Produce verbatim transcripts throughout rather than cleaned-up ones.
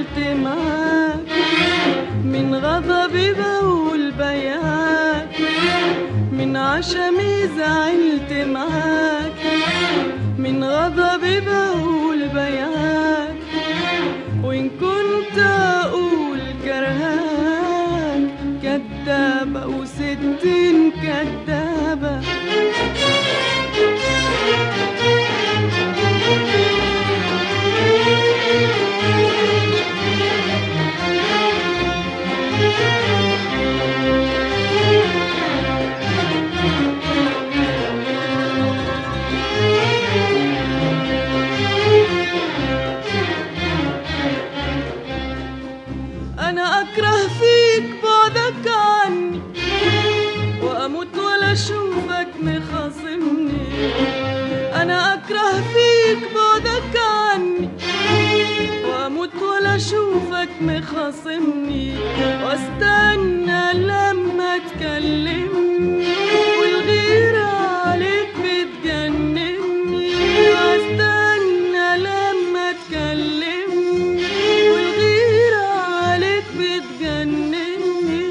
زعلت معاك، من غضبي بقول بياك، من عشمي زعلت معاك، من غضبي بقول بياك، وإن كنت أقول كرهاك كدابة وستين كدابة. أنا أكره فيك بعدك عني، وأموت ولا أشوفك مخاصمني. أنا أكره فيك بعدك عني، وأموت ولا أشوفك مخاصمني، وأستنى لما تكلمني والغيرة عليك بتجنني، وأستنى لما تكلمني والغيرة عليك بتجنني.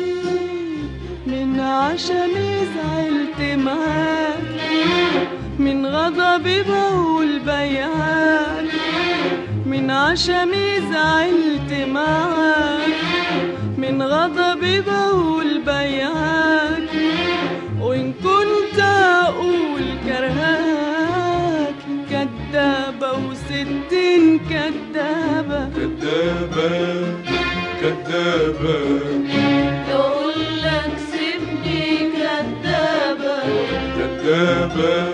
من عشمي زعلت معاك، من غضبي بقول بياك، من عشمي زعلت معاك، من غضبي بقول بياك، وإن كنت أقول كرهاك كدابة وستين كدابة. كدابة كدابة يقولك سيبني كدابة، كدابة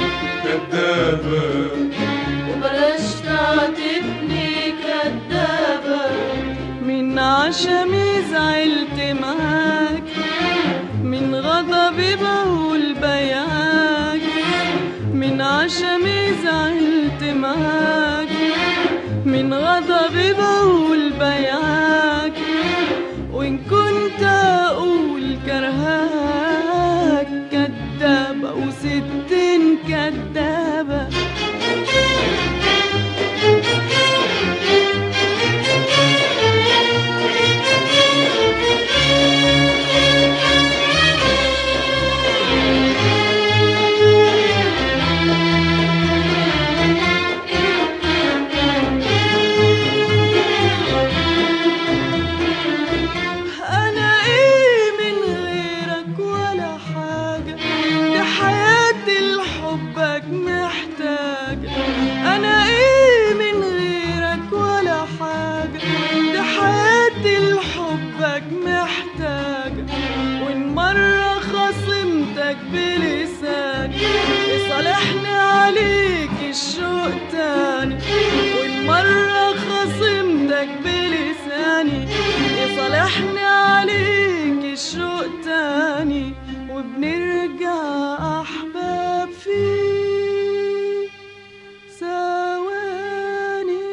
كدابة وبلاش تعاتبني كدابة. من عشمي زعلت معاك، من غضبي بقول بياك، من عشمي زعلت معاك، من غضبي بقول بياك، وإن كنت أقول كرهاك كدابة وستين كدابة. أنا إيه من غيرك ولا حاجة، دي حياتي لحبك محتاجة. وإن مرة خصمتك بلساني يصالحني عليك الشوق تاني، وإن مرة خصمتك بلساني يصالحني عليك الشوق تاني، وبنرجع أحباب فيه ثواني.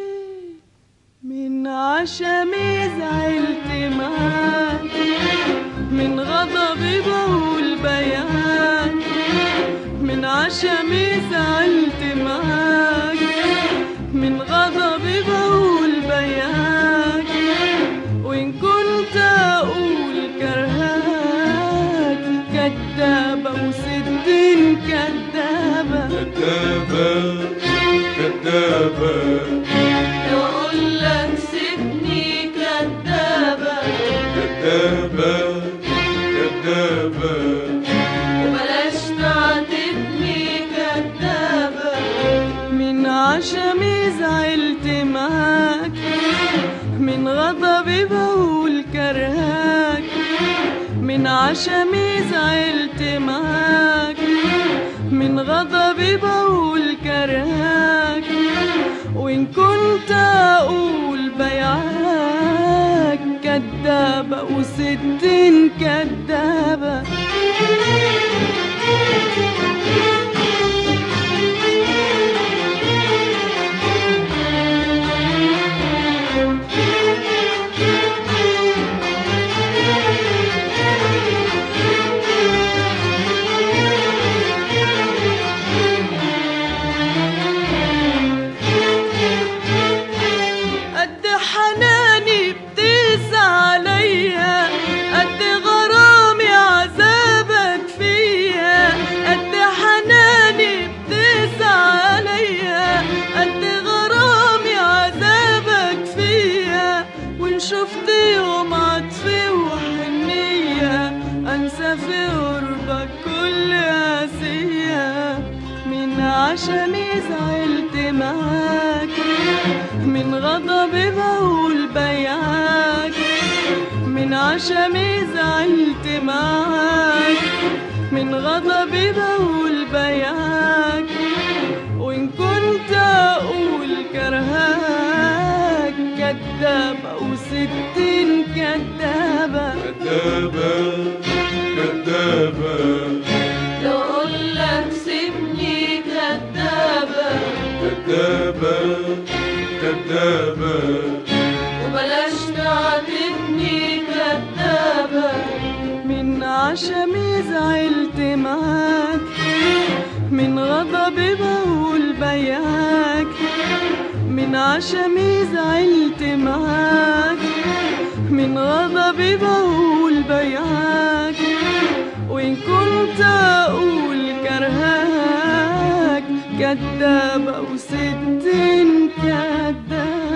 من عشمي زعلت معاك، من غضبي بقول بياك، من عشمي زعلت معاك، من غضبي بقول بياك، وإن كنت أقول كرهاك كدابة وستين كدابة. كدابة كدابة يقولك سيبني كدابة، كدابة كدابة وبلاش تعاتبني كدابة. من عشمي زعلت معاك، من غضبي بقول كرهاك، من عشمي زعلت معاك، من غضبي بقول كرهاك، وإن كنت أقول بياك كدابة وستين كدابة. قد حنانك أنا في قربك كل قاسية، من عشمي زعلت معاك، من غضبي بقول بياك، من عشمي زعلت معاك، من غضبي بقول بياك، وإن كنت أقول كرهاك كدابة وستين كدابة كدابة كدابة لو أقولك سيبني كدابة كدابة كدابة وبلاش تعاتبني كدابة، من عشمي زعلت معاك، من غضبي بقول بياك، من عشمي زعلت معاك، من غضبي بقول بياك، وإن كنت أقول كرهاك كدابة وستين كدابة.